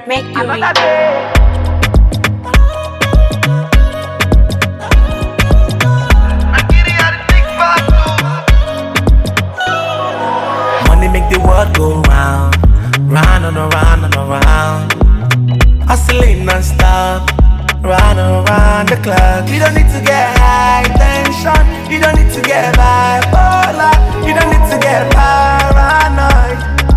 Mercury. Money make the world go round, round and around and around. Hustling non-stop, round and around the clock. You don't need to get high tension, you don't need to get bipolar, you don't need to get paranoid,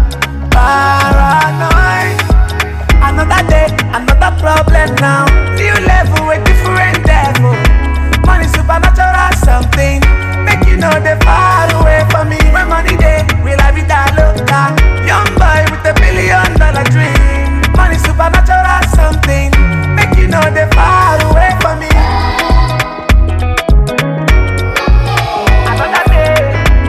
paranoid. Another day, another problem now. New level with different devil. Money supernatural something. Make you know they far away from me. When money day, we la vida loca. Young boy with $1 billion dream. Money supernatural something. Make you know they far away from me. Another day.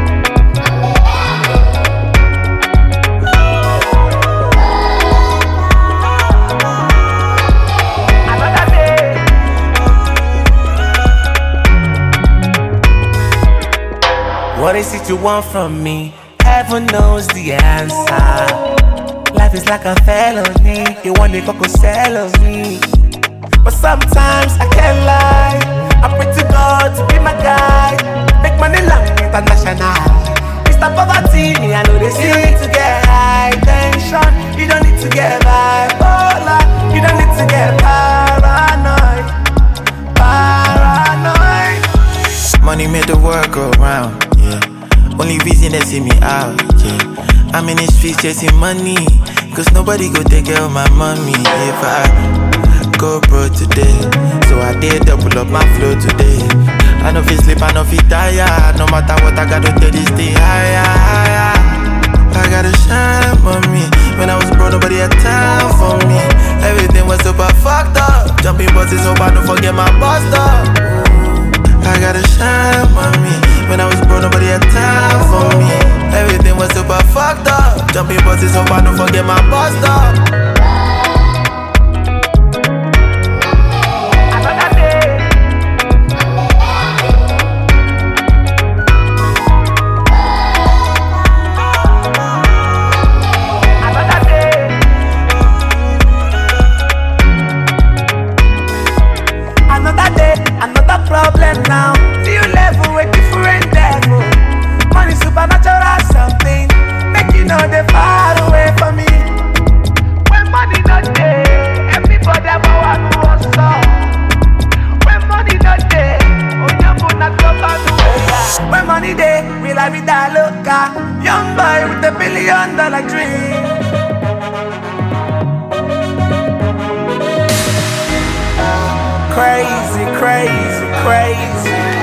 Another day. What is it you want from me? Heaven knows the answer. Life is like a felony. You want the coco sell of me. But sometimes I can't lie. I pray to God to be my guide. Make money long international. Mr. Poverty, me I know they see. You don't need to get high tension. You don't need to get bipolar. You don't need to get paranoid. Paranoid. Money made the world go round, yeah. Only reason they see me out, yeah. I'm in the streets chasing money, cause nobody go take care of my mommy. If I go broke today, so I did double up my flow today. I know if sleep, I know if tire. No matter what, I gotta take this thing higher, higher. I gotta shine on me. When I was broke, nobody had time for me. Everything was super fucked up. Jumping buses, hope I don't forget my bus stop. I gotta shine on me. When I was broke, nobody had time for me. Everything was super fucked up. Jumping buses, hope I don't forget my bus stop. Another day. Another day. Another day, another problem now. New level with different devil. Money supernatural something. Make you know they far away from me. When money not there, everybody want to hustle. When money not there, oh you not come on the way. When money there, we la vida loca. Young boy with $1 billion dream. Crazy, crazy, crazy.